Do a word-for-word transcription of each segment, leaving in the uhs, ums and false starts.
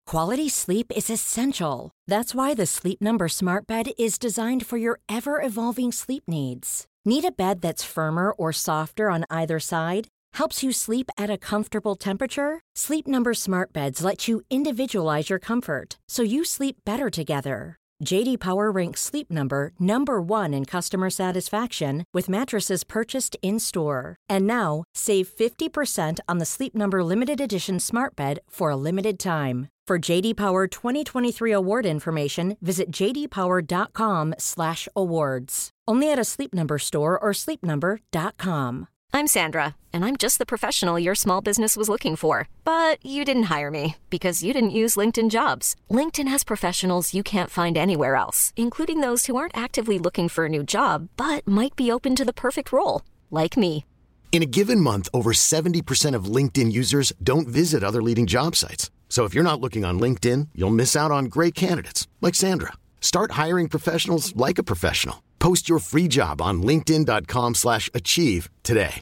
Quality sleep is essential. That's why the Sleep Number Smart Bed is designed for your ever-evolving sleep needs. Need a bed that's firmer or softer on either side? Helps you sleep at a comfortable temperature? Sleep Number Smart Beds let you individualize your comfort, so you sleep better together. J D Power ranks Sleep Number number one in customer satisfaction with mattresses purchased in-store. And now, save fifty percent on the Sleep Number Limited Edition Smart Bed for a limited time. For J D Power twenty twenty-three award information, visit j d power dot com slash awards. Only at a Sleep Number store or sleep number dot com. I'm Sandra, and I'm just the professional your small business was looking for. But you didn't hire me because you didn't use LinkedIn Jobs. LinkedIn has professionals you can't find anywhere else, including those who aren't actively looking for a new job, but might be open to the perfect role, like me. In a given month, over seventy percent of LinkedIn users don't visit other leading job sites. So if you're not looking on LinkedIn, you'll miss out on great candidates like Sandra. Start hiring professionals like a professional. Post your free job on linkedin dot com slash achieve today.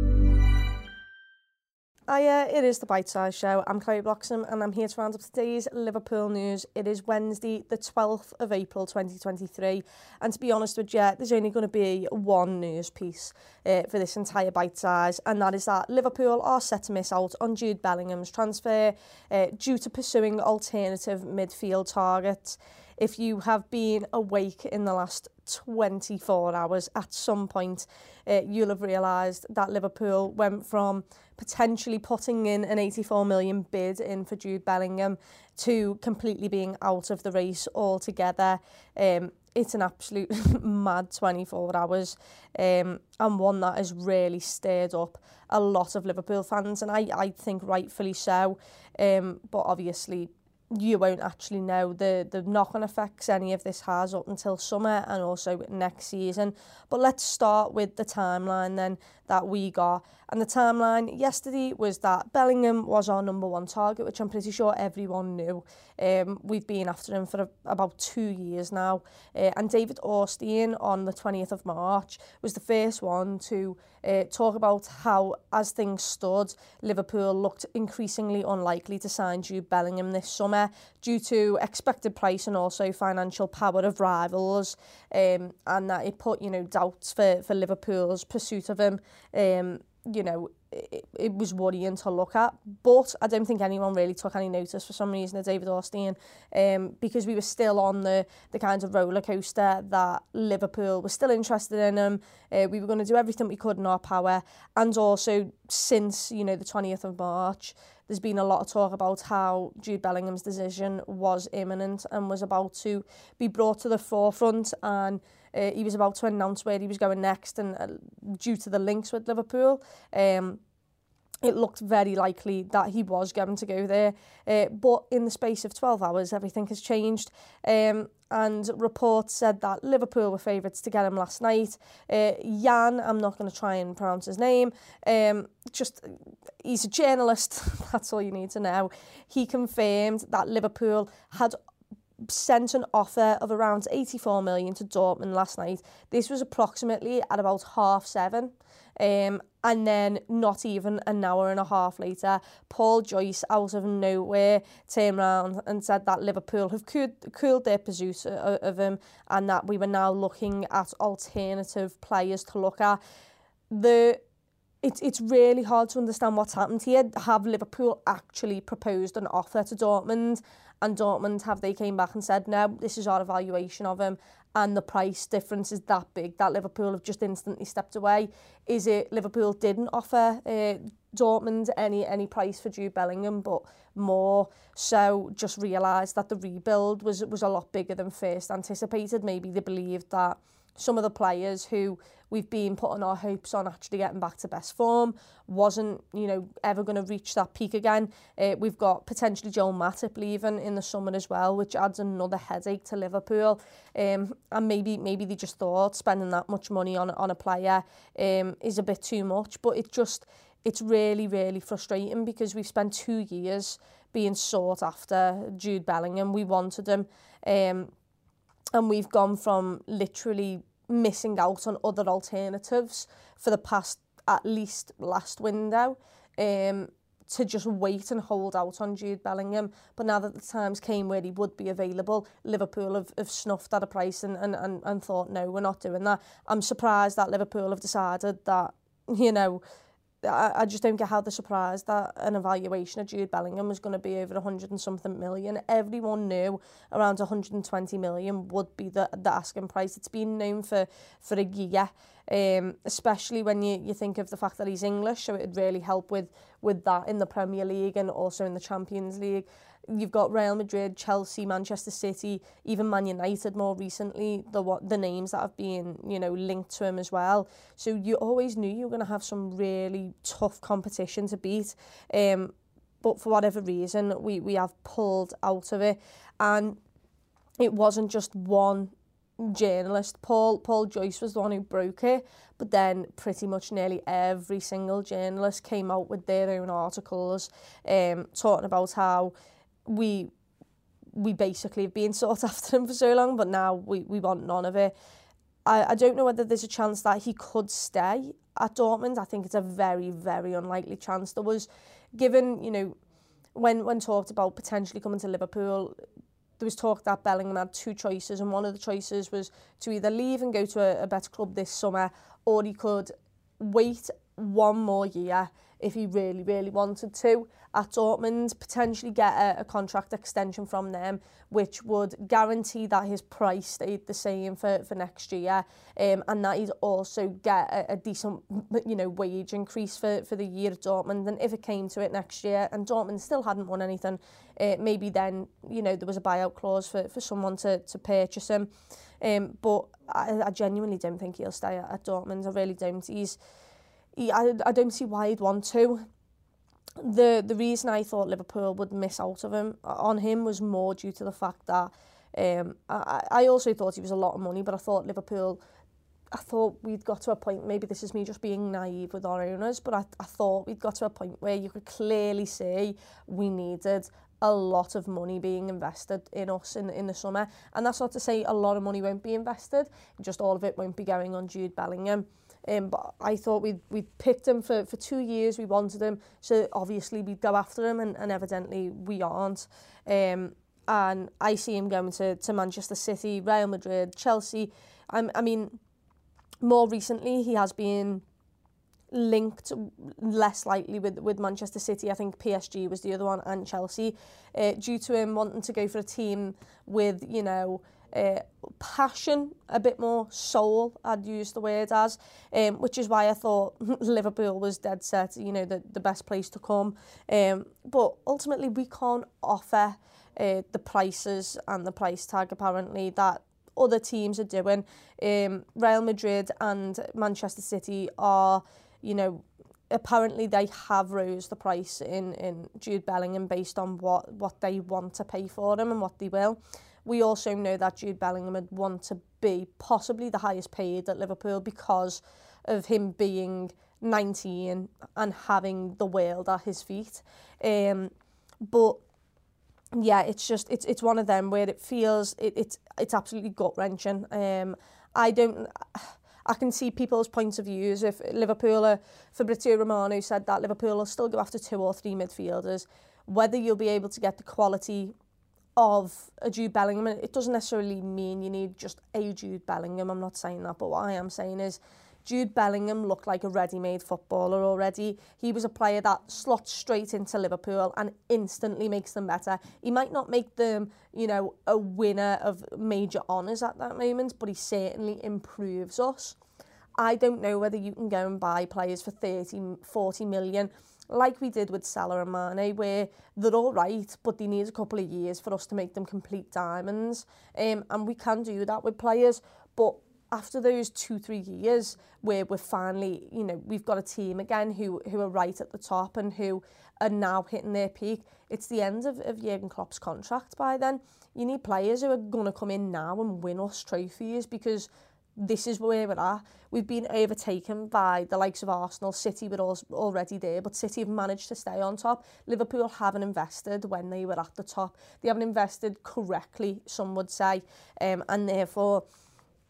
Hiya, it is the Bite Size Show. I'm Chloe Bloxham and I'm here to round up today's Liverpool news. It is Wednesday, the twelfth of April twenty twenty-three. And to be honest with you, there's only going to be one news piece uh, for this entire Bite Size, and that is that Liverpool are set to miss out on Jude Bellingham's transfer uh, due to pursuing alternative midfield targets. If you have been awake in the last twenty-four hours, at some point uh, you'll have realised that Liverpool went from potentially putting in an eighty-four million bid in for Jude Bellingham to completely being out of the race altogether. Um, it's an absolute mad twenty-four hours um, and one that has really stirred up a lot of Liverpool fans, and I, I think rightfully so, um, but obviously you won't actually know the, the knock-on effects any of this has up until summer and also next season. But let's start with the timeline then that we got. And the timeline yesterday was that Bellingham was our number one target, which I'm pretty sure everyone knew. Um, we've been after him for a, about two years now. Uh, and David Ornstein on the twentieth of March was the first one to uh, talk about how, as things stood, Liverpool looked increasingly unlikely to sign Jude Bellingham this summer due to expected price and also financial power of rivals, um, and that it put, you know, doubts for, for Liverpool's pursuit of him. Um, you know, it, it was worrying to look at, but I don't think anyone really took any notice for some reason of David Ornstein, um, because we were still on the, the kind of roller coaster that Liverpool was still interested in him. Uh, we were going to do everything we could in our power, and also since, you know, the twentieth of March, there's been a lot of talk about how Jude Bellingham's decision was imminent and was about to be brought to the forefront, and uh, he was about to announce where he was going next, and uh, due to the links with Liverpool, um, it looked very likely that he was going to go there. Uh, but in the space of twelve hours, everything has changed. Um, and reports said that Liverpool were favourites to get him last night. Uh, Jan, I'm not going to try and pronounce his name, um, just, he's a journalist, that's all you need to know. He confirmed that Liverpool had sent an offer of around eighty-four million to Dortmund last night. This was approximately at about half seven. Um, and then not even an hour and a half later, Paul Joyce, out of nowhere, turned around and said that Liverpool have cooled, cooled their pursuit of, of him, and that we were now looking at alternative players to look at. The It's it's really hard to understand what's happened here. Have Liverpool actually proposed an offer to Dortmund, and Dortmund, have they came back and said, no, this is our evaluation of him, and the price difference is that big that Liverpool have just instantly stepped away? Is it Liverpool didn't offer uh, Dortmund any any price for Jude Bellingham, but more so just realised that the rebuild was was a lot bigger than first anticipated? Maybe they believed that some of the players who we've been putting our hopes on actually getting back to best form wasn't, you know, ever going to reach that peak again. Uh, we've got potentially Joel Matip leaving in the summer as well, which adds another headache to Liverpool. Um, and maybe maybe they just thought spending that much money on on a player um, is a bit too much. But it just it's really really frustrating because we've spent two years being sought after Jude Bellingham. We wanted him, um, and we've gone from literally missing out on other alternatives for the past, at least last window, um, to just wait and hold out on Jude Bellingham. But now that the times came where he would be available, Liverpool have, have snuffed at a price and, and, and, and thought, no, we're not doing that. I'm surprised that Liverpool have decided that, you know, I, I just don't get how they're surprised that an evaluation of Jude Bellingham was going to be over one hundred and something million. Everyone knew around one hundred twenty million would be the, the asking price. It's been known for, for a year, um, especially when you, you think of the fact that he's English, so it would really help with, with that in the Premier League and also in the Champions League. You've got Real Madrid, Chelsea, Manchester City, even Man United more recently, the what the names that have been, you know, linked to him as well. So you always knew you were going to have some really tough competition to beat. Um, but for whatever reason, we, we have pulled out of it. And it wasn't just one journalist. Paul Paul Joyce was the one who broke it, but then pretty much nearly every single journalist came out with their own articles um, talking about how we we basically have been sought after him for so long, but now we, we want none of it. I, I don't know whether there's a chance that he could stay at Dortmund. I think it's a very, very unlikely chance. There was, given, you know, when, when talked about potentially coming to Liverpool, there was talk that Bellingham had two choices, and one of the choices was to either leave and go to a, a better club this summer, or he could wait one more year if he really, really wanted to at Dortmund, potentially get a, a contract extension from them, which would guarantee that his price stayed the same for, for next year, um, and that he'd also get a, a decent, you know, wage increase for, for the year at Dortmund. And if it came to it next year and Dortmund still hadn't won anything, uh, maybe then, you know, there was a buyout clause for, for someone to, to purchase him. Um, but I, I genuinely don't think he'll stay at, at Dortmund. I really don't. He's He, I, I don't see why he'd want to. The the reason I thought Liverpool would miss out of him on him was more due to the fact that um, I, I also thought he was a lot of money, but I thought Liverpool, I thought we'd got to a point, maybe this is me just being naive with our owners, but I, I thought we'd got to a point where you could clearly see we needed a lot of money being invested in us in, in the summer. And that's not to say a lot of money won't be invested, just all of it won't be going on Jude Bellingham. Um, but I thought we'd, we'd picked him for, for two years, we wanted him, so obviously we'd go after him, and, and evidently we aren't. Um, and I see him going to, to Manchester City, Real Madrid, Chelsea. I'm, I mean, more recently he has been linked less lightly with, with Manchester City. I think P S G was the other one, and Chelsea, uh, due to him wanting to go for a team with, you know, Uh, passion, a bit more soul, I'd use the word as, um, which is why I thought Liverpool was dead set, you know, the, the best place to come. Um, but ultimately we can't offer uh, the prices and the price tag apparently that other teams are doing. Um, Real Madrid and Manchester City are, you know, apparently they have rose the price in, in Jude Bellingham based on what, what they want to pay for him and what they will. We also know that Jude Bellingham would want to be possibly the highest paid at Liverpool because of him being nineteen and having the world at his feet. Um, but yeah, it's just it's it's one of them where it feels it, it's it's absolutely gut wrenching. Um, I don't. I can see people's points of views. If Liverpool, uh, Fabrizio Romano said that Liverpool will still go after two or three midfielders, whether you'll be able to get the quality of a Jude Bellingham. It doesn't necessarily mean you need just a Jude Bellingham, I'm not saying that, but what I am saying is Jude Bellingham looked like a ready-made footballer already. He was a player that slots straight into Liverpool and instantly makes them better. He might not make them, you know, a winner of major honours at that moment, but he certainly improves us. I don't know whether you can go and buy players for thirty, forty million, like we did with Salah and Mane, where they're all right, but they need a couple of years for us to make them complete diamonds. Um, and we can do that with players, but after those two, three years where we're finally, you know, we've got a team again who, who are right at the top and who are now hitting their peak, it's the end of, of Jurgen Klopp's contract by then. You need players who are going to come in now and win us trophies, because this is where we're at. We've been overtaken by the likes of Arsenal. City were already there, but City have managed to stay on top. Liverpool haven't invested when they were at the top. They haven't invested correctly, some would say, um, and therefore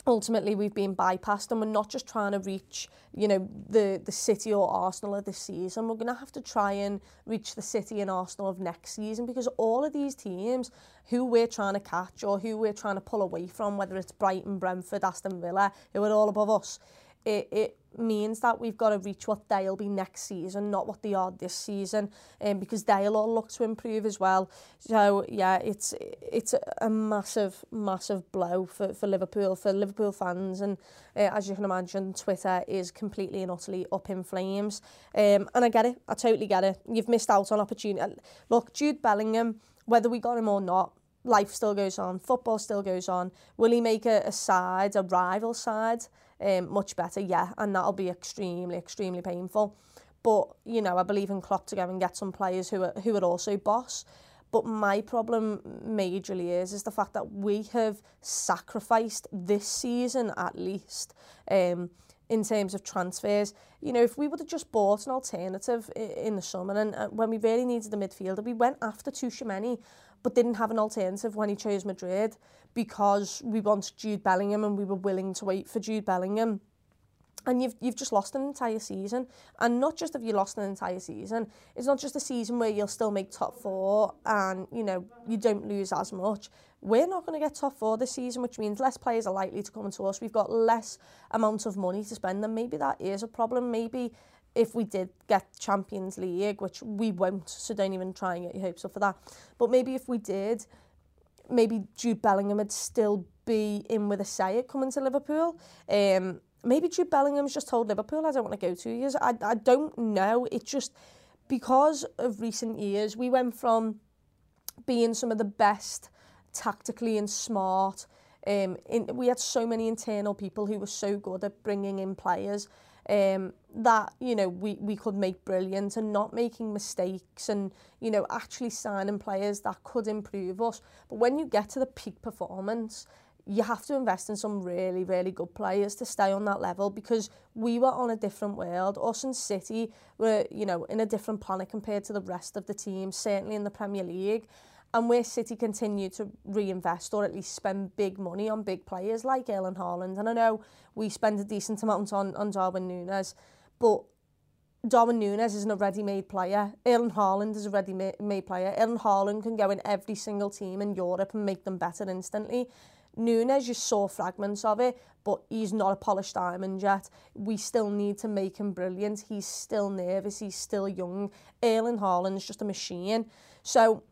ultimately we've been bypassed, and we're not just trying to reach, you know, the, the City or Arsenal of this season. We're going to have to try and reach the City and Arsenal of next season, because all of these teams who we're trying to catch or who we're trying to pull away from, whether it's Brighton, Brentford, Aston Villa, who are all above us, it, it means that we've got to reach what they'll be next season, not what they are this season, um, because they'll all look to improve as well. So yeah, it's it's a massive, massive blow for, for Liverpool, for Liverpool fans, and uh, as you can imagine, Twitter is completely and utterly up in flames. Um, and I get it, I totally get it. You've missed out on opportunity. Look, Jude Bellingham, whether we got him or not, life still goes on, football still goes on. Will he make a, a side, a rival side, um, much better? Yeah, and that'll be extremely, extremely painful. But, you know, I believe in Klopp to go and get some players who are, who are also boss. But my problem majorly is, is the fact that we have sacrificed this season, at least, um, in terms of transfers. You know, if we would have just bought an alternative in the summer, and uh, when we really needed a midfielder, we went after Tchouaméni, but didn't have an alternative when he chose Madrid, because we wanted Jude Bellingham and we were willing to wait for Jude Bellingham. And you've you've just lost an entire season. And not just have you lost an entire season, it's not just a season where you'll still make top four and, you know, you don't lose as much. We're not going to get top four this season, which means less players are likely to come to us. We've got less amount of money to spend, and maybe that is a problem. Maybe if we did get Champions League, which we won't, so don't even try and get your hopes up for that. But maybe if we did, maybe Jude Bellingham would still be in with a say at coming to Liverpool. Um, maybe Jude Bellingham's just told Liverpool, I don't want to go two years. I, I don't know. It's just because of recent years, we went from being some of the best tactically and smart. Um, in, we had so many internal people who were so good at bringing in players um, that, you know, we, we could make brilliant, and not making mistakes, and, you know, actually signing players that could improve us. But when you get to the peak performance, you have to invest in some really, really good players to stay on that level, because we were on a different world. Us and City were, you know, in a different planet compared to the rest of the teams, certainly in the Premier League. And where City continue to reinvest, or at least spend big money on big players like Erling Haaland. And I know we spend a decent amount on, on Darwin Núñez, but Darwin Núñez isn't a ready-made player. Erling Haaland is a ready-made player. Erling Haaland can go in every single team in Europe and make them better instantly. Núñez, you saw fragments of it, but he's not a polished diamond yet. We still need to make him brilliant. He's still nervous. He's still young. Erling Haaland's just a machine. So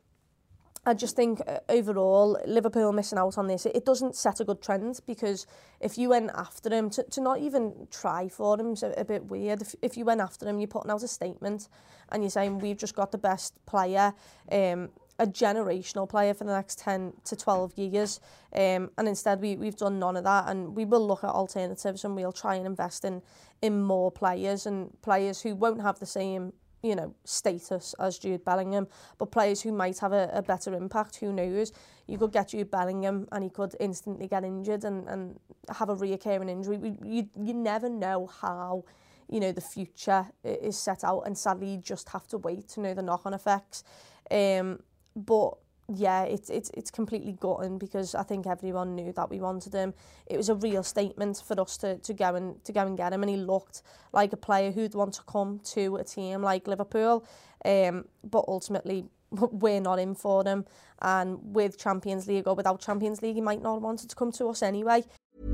I just think uh, overall, Liverpool missing out on this, it, it doesn't set a good trend, because if you went after him, to, to not even try for him is a, a bit weird. If, if you went after him, you're putting out a statement and you're saying, we've just got the best player, um, a generational player for the next ten to twelve years. Um, and instead we, we've done none of that, and we will look at alternatives, and we'll try and invest in, in more players, and players who won't have the same, you know, status as Jude Bellingham, but players who might have a, a better impact. Who knows? You could get Jude Bellingham and he could instantly get injured and, and have a reoccurring injury. We, you, you never know how, you know, the future is set out, and sadly you just have to wait to know the knock-on effects. Um, but yeah, it's it's it's completely gutting, because I think everyone knew that we wanted him. It was a real statement for us to, to go and to go and get him, and he looked like a player who'd want to come to a team like Liverpool. Um, but ultimately, we're not in for him, and with Champions League or without Champions League, he might not have wanted to come to us anyway.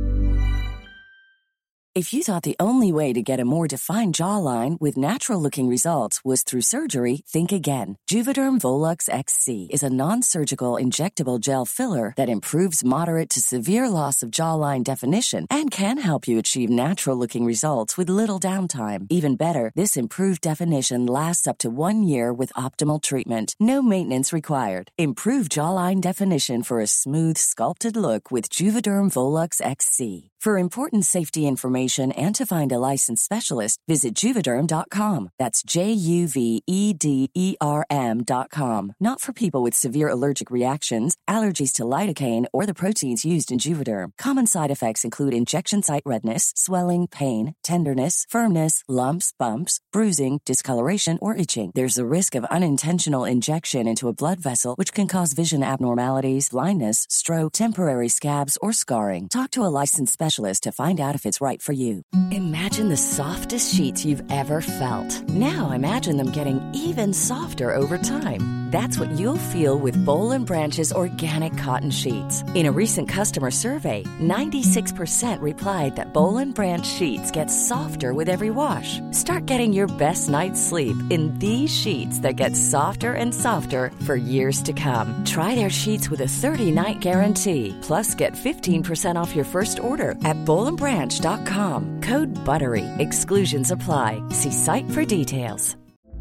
If you thought the only way to get a more defined jawline with natural-looking results was through surgery, think again. Juvederm Volux X C is a non-surgical injectable gel filler that improves moderate to severe loss of jawline definition and can help you achieve natural-looking results with little downtime. Even better, this improved definition lasts up to one year with optimal treatment. No maintenance required. Improve jawline definition for a smooth, sculpted look with Juvederm Volux X C. For important safety information information and to find a licensed specialist, visit Juvederm dot com. That's J U V E D E R M dot com. Not for people with severe allergic reactions, allergies to lidocaine, or the proteins used in Juvederm. Common side effects include injection site redness, swelling, pain, tenderness, firmness, lumps, bumps, bruising, discoloration, or itching. There's a risk of unintentional injection into a blood vessel, which can cause vision abnormalities, blindness, stroke, temporary scabs, or scarring. Talk to a licensed specialist to find out if it's right for you. Imagine the softest sheets you've ever felt. Now imagine them getting even softer over time. That's what you'll feel with Boll and Branch's organic cotton sheets. In a recent customer survey, ninety-six percent replied that Boll and Branch sheets get softer with every wash. Start getting your best night's sleep in these sheets that get softer and softer for years to come. Try their sheets with a thirty-night guarantee. Plus, get fifteen percent off your first order at boll and branch dot com. Code BUTTERY. Exclusions apply. See site for details.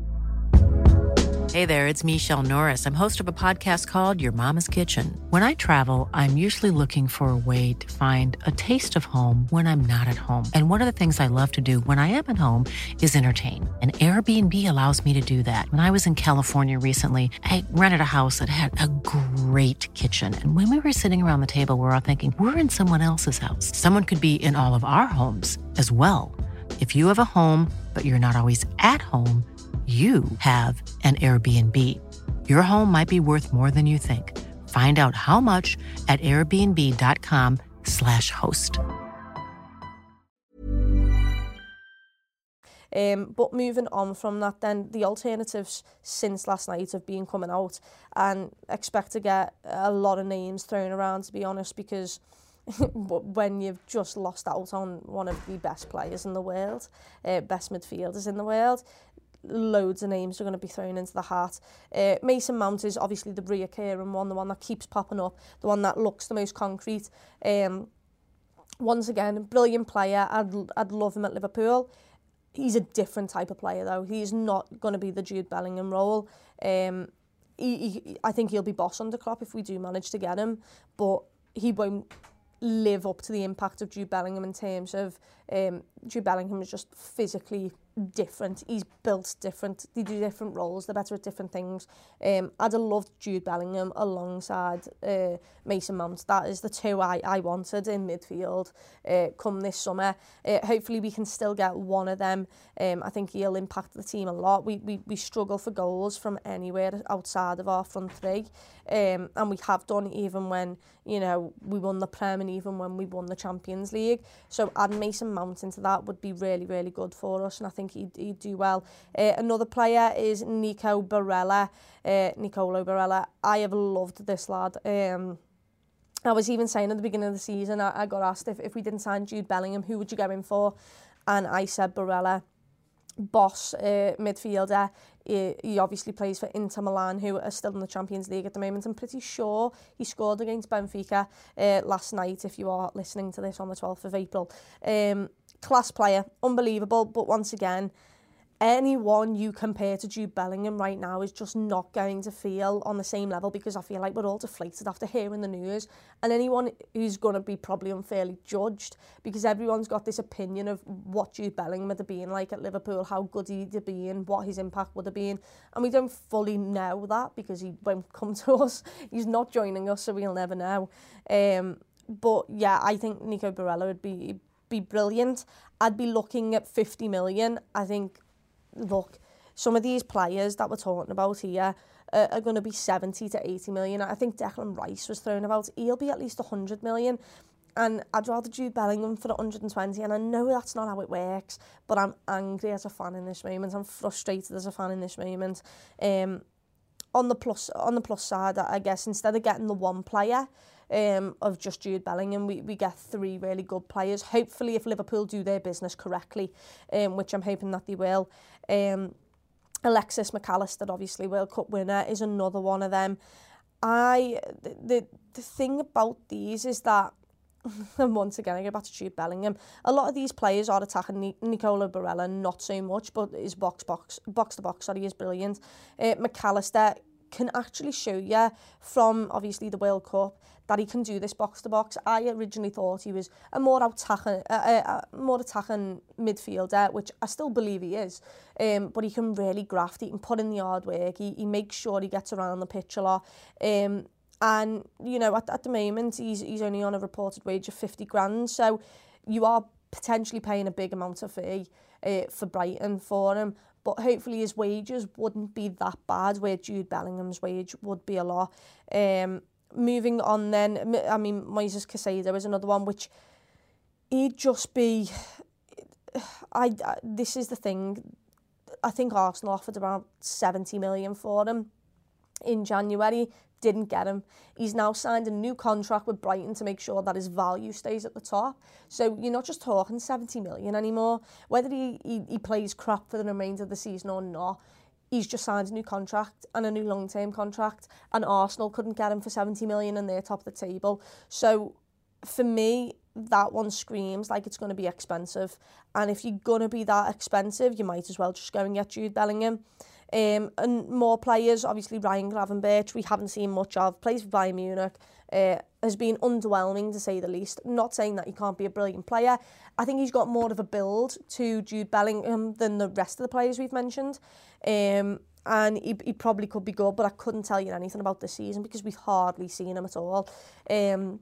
Hey there, it's Michelle Norris. I'm host of a podcast called Your Mama's Kitchen. When I travel, I'm usually looking for a way to find a taste of home when I'm not at home. And one of the things I love to do when I am at home is entertain. And Airbnb allows me to do that. When I was in California recently, I rented a house that had a great kitchen. And when we were sitting around the table, we were all thinking, we're in someone else's house. Someone could be in all of our homes as well. If you have a home, but you're not always at home, you have an Airbnb. Your home might be worth more than you think. Find out how much at airbnb dot com slash host. Um, but moving on from that then, the alternatives since last night have been coming out, and expect to get a lot of names thrown around, to be honest, because when you've just lost out on one of the best players in the world, uh, best midfielders in the world, loads of names are going to be thrown into the hat. Uh, Mason Mount is obviously the reoccurring one, the one that keeps popping up, the one that looks the most concrete. Um, once again, brilliant player. I'd, I'd love him at Liverpool. He's a different type of player, though. He's not going to be the Jude Bellingham role. Um, he, he, I think he'll be boss under Klopp if we do manage to get him, but he won't live up to the impact of Jude Bellingham in terms of um, Jude Bellingham is just physically different. He's built different. They do different roles. They're better at different things. Um, I'd have loved Jude Bellingham alongside uh, Mason Mount. That is the two I, I wanted in midfield uh, come this summer. Uh, hopefully we can still get one of them. Um, I think he'll impact the team a lot. We, we, we struggle for goals from anywhere outside of our front three. Um, and we have done even when, you know, we won the Prem and even when we won the Champions League. So adding Mason Mount into that would be really, really good for us, and I think he'd, he'd do well. Uh, another player is Nico Barella, uh, Nicolo Barella. I have loved this lad. Um, I was even saying at the beginning of the season, I, I got asked if, if we didn't sign Jude Bellingham, who would you go in for? And I said Barella. Boss uh, midfielder. He, he obviously plays for Inter Milan, who are still in the Champions League at the moment. I'm pretty sure he scored against Benfica uh, last night, if you are listening to this on the twelfth of April. Um, class player, unbelievable, but once again, anyone you compare to Jude Bellingham right now is just not going to feel on the same level, because I feel like we're all deflated after hearing the news. And anyone who's going to be probably unfairly judged, because everyone's got this opinion of what Jude Bellingham would have been like at Liverpool, how good he'd have been, what his impact would have been. And we don't fully know that because he won't come to us. He's not joining us, so we'll never know. Um, but yeah, I think Nico Barella would be, be brilliant. I'd be looking at fifty million. I think look, some of these players that we're talking about here uh, are going to be seventy to eighty million. I think Declan Rice was thrown about. He'll be at least one hundred million. And I'd rather Jude Bellingham for one hundred twenty. And I know that's not how it works, but I'm angry as a fan in this moment. I'm frustrated as a fan in this moment. Um, on the plus on the plus side, I guess, instead of getting the one player um, of just Jude Bellingham, we, we get three really good players. Hopefully, if Liverpool do their business correctly, um, which I'm hoping that they will. Um, Alexis McAllister, obviously World Cup winner, is another one of them. I the the thing about these is that, and once again I go back to Jude Bellingham, a lot of these players are attacking Ni- Nicolo Barella, not so much, but his box box box to box sorry is brilliant. Uh, McAllister can actually show you from, obviously, the World Cup that he can do this box-to-box. I originally thought he was a more attacking, uh, uh, more attacking midfielder, which I still believe he is. Um, but he can really graft, he can put in the hard work, he, he makes sure he gets around the pitch a lot. Um, and, you know, at, at the moment, he's, he's only on a reported wage of fifty grand, so you are potentially paying a big amount of fee uh, for Brighton for him. But hopefully his wages wouldn't be that bad, where Jude Bellingham's wage would be a lot. Um, moving on then, I mean, Moises Caicedo is another one, which he'd just be... I, I this is the thing. I think Arsenal offered around seventy million for him in January. Didn't get him. He's now signed a new contract with Brighton to make sure that his value stays at the top. So you're not just talking seventy million anymore. Whether he, he, he plays crap for the remainder of the season or not, he's just signed a new contract and a new long-term contract, and Arsenal couldn't get him for seventy million and they're top of the table. So for me, that one screams like it's going to be expensive. And if you're going to be that expensive, you might as well just go and get Jude Bellingham. Um, and more players, obviously Ryan Gravenberch, we haven't seen much of, plays for Bayern Munich, uh, has been underwhelming to say the least. Not saying that he can't be a brilliant player. I think he's got more of a build to Jude Bellingham than the rest of the players we've mentioned. Um, and he, he probably could be good, but I couldn't tell you anything about this season because we've hardly seen him at all. Um,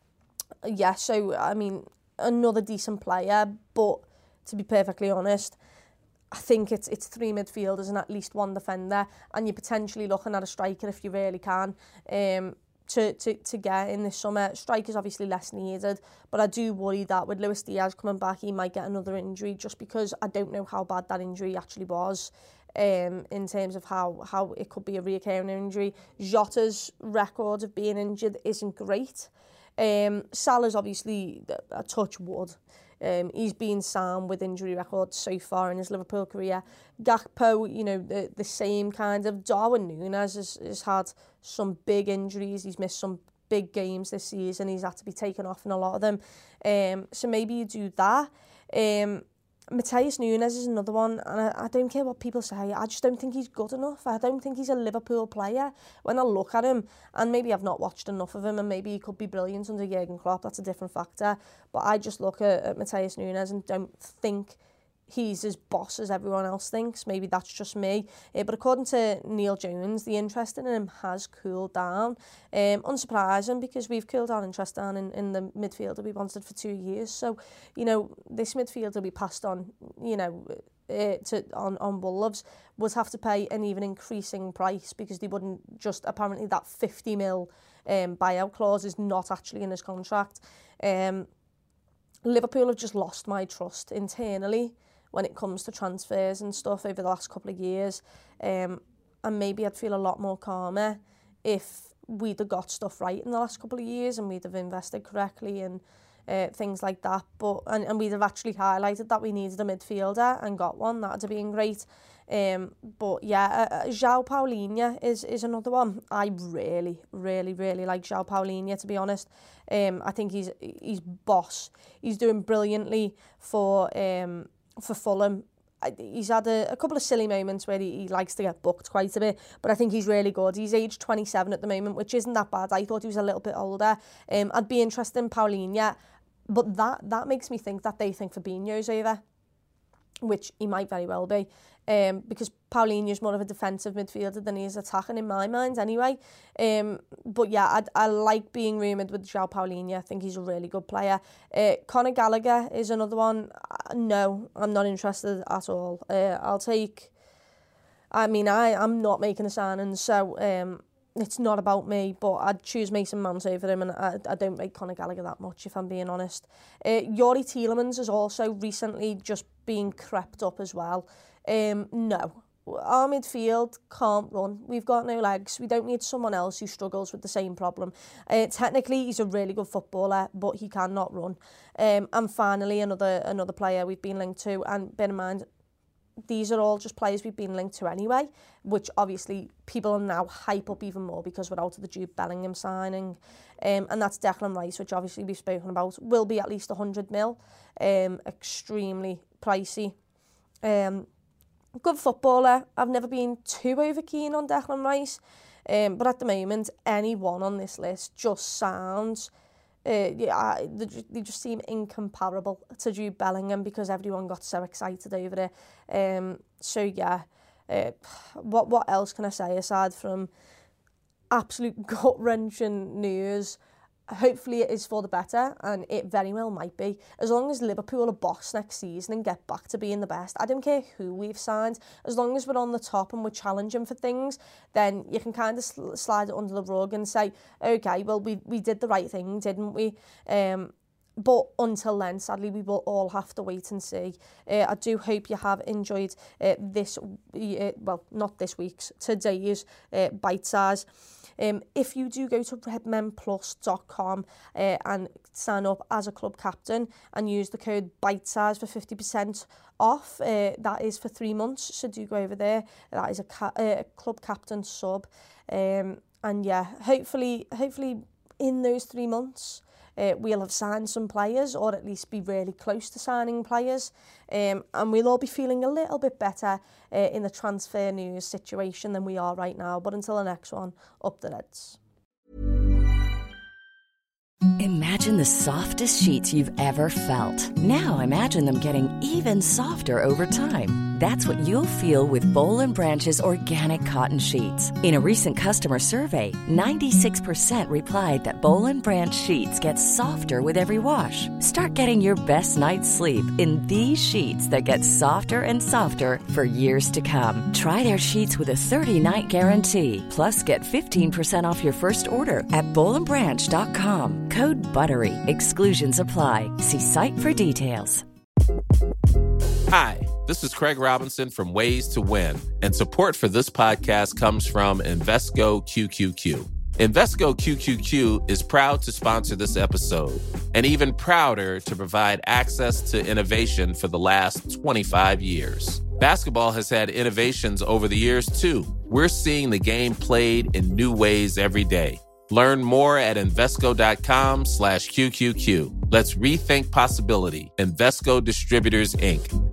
yeah, so, I mean, another decent player, but to be perfectly honest, I think it's it's three midfielders and at least one defender, and you're potentially looking at a striker if you really can um, to, to, to get in this summer. Striker's obviously less needed, but I do worry that with Luis Diaz coming back, he might get another injury, just because I don't know how bad that injury actually was um, in terms of how, how it could be a recurring injury. Jota's record of being injured isn't great. Um, Salah's obviously a touch wood. Um, he's been sound with injury records so far in his Liverpool career. Gakpo, you know, the, the same kind of. Darwin Núñez has, has had some big injuries. He's missed some big games this season. He's had to be taken off in a lot of them. Um, so maybe you do that. Um, Matheus Nunes is another one, and I, I don't care what people say, I just don't think he's good enough. I don't think he's a Liverpool player. When I look at him, and maybe I've not watched enough of him, and maybe he could be brilliant under Jurgen Klopp, that's a different factor, but I just look at, at Matheus Nunes and don't think he's as boss as everyone else thinks. Maybe that's just me. Uh, but according to Neil Jones, the interest in him has cooled down. Um, unsurprising, because we've cooled down interest down in, in the midfielder we wanted for two years. So, you know, this midfielder will be passed on, you know, uh, to on, on Wolves would have to pay an even increasing price, because they wouldn't just, apparently that fifty mil um, buyout clause is not actually in his contract. Um, Liverpool have just lost my trust internally when it comes to transfers and stuff over the last couple of years. Um, and maybe I'd feel a lot more calmer if we'd have got stuff right in the last couple of years and we'd have invested correctly and uh, things like that. But and, and we'd have actually highlighted that we needed a midfielder and got one. That would have been great. Um, but yeah, uh, João Paulinho is, is another one. I really, really, really like João Paulinho, to be honest. Um, I think he's he's boss. He's doing brilliantly for... Um, for Fulham. He's had a, a couple of silly moments where he, he likes to get booked quite a bit, but I think he's really good. He's aged twenty-seven at the moment, which isn't that bad. I thought he was a little bit older. Um, I'd be interested in Paulinho, but that that makes me think that they think Fabinho's over, which he might very well be, um, because Paulinho's more of a defensive midfielder than he is attacking in my mind anyway. Um, but yeah, I, I like being rumoured with João Paulinho. I think he's a really good player. Uh, Conor Gallagher is another one. Uh, no, I'm not interested at all. Uh, I'll take... I mean, I, I'm not making a signing, so um, it's not about me, but I'd choose Mason Mount over him, and I, I don't rate Conor Gallagher that much, if I'm being honest. Uh, Youri Tielemans has also recently just been crept up as well. Um, no. Our midfield can't run. We've got no legs. We don't need someone else who struggles with the same problem. Uh, technically, he's a really good footballer, but he cannot run. Um, and finally, another another player we've been linked to, and bear in mind, these are all just players we've been linked to anyway, which obviously people are now hype up even more because we're out of the Jude Bellingham signing. Um, and that's Declan Rice, which obviously we've spoken about, will be at least one hundred mil. Um, extremely pricey. Um, good footballer. I've never been too over keen on Declan Rice. Um, but at the moment, anyone on this list just sounds... Uh, yeah, they, they just seem incomparable to Jude Bellingham because everyone got so excited over it. Um, so yeah, uh, what what else can I say aside from absolute gut-wrenching news? Hopefully it is for the better, and it very well might be. As long as Liverpool are boss next season and get back to being the best, I don't care who we've signed. As long as we're on the top and we're challenging for things, then you can kind of sl- slide it under the rug and say, okay, well, we we did the right thing, didn't we? Um, But until then, sadly, we will all have to wait and see. Uh, I do hope you have enjoyed uh, this, uh, well, not this week's, today's uh, Bite Size. Um, if you do go to redmen plus dot com uh, and sign up as a club captain and use the code BITESIZE for fifty percent off, uh, that is for three months, so do go over there. That is a, ca- uh, a club captain sub. Um, and yeah, hopefully, hopefully in those three months, Uh, we'll have signed some players, or at least be really close to signing players, um, and we'll all be feeling a little bit better uh, in the transfer news situation than we are right now. But until the next one, up the Reds. Imagine the softest sheets you've ever felt. Now imagine them getting even softer over time. That's what you'll feel with Boll and Branch's organic cotton sheets. In a recent customer survey, ninety-six percent replied that Boll and Branch sheets get softer with every wash. Start getting your best night's sleep in these sheets that get softer and softer for years to come. Try their sheets with a thirty-night guarantee. Plus, get fifteen percent off your first order at boll and branch dot com. Code BUTTERY. Exclusions apply. See site for details. Hi, this is Craig Robinson from Ways to Win, and support for this podcast comes from Invesco Q Q Q. Invesco Q Q Q is proud to sponsor this episode, and even prouder to provide access to innovation for the last twenty-five years. Basketball has had innovations over the years, too. We're seeing the game played in new ways every day. Learn more at Invesco.com slash QQQ. Let's rethink possibility. Invesco Distributors, Incorporated.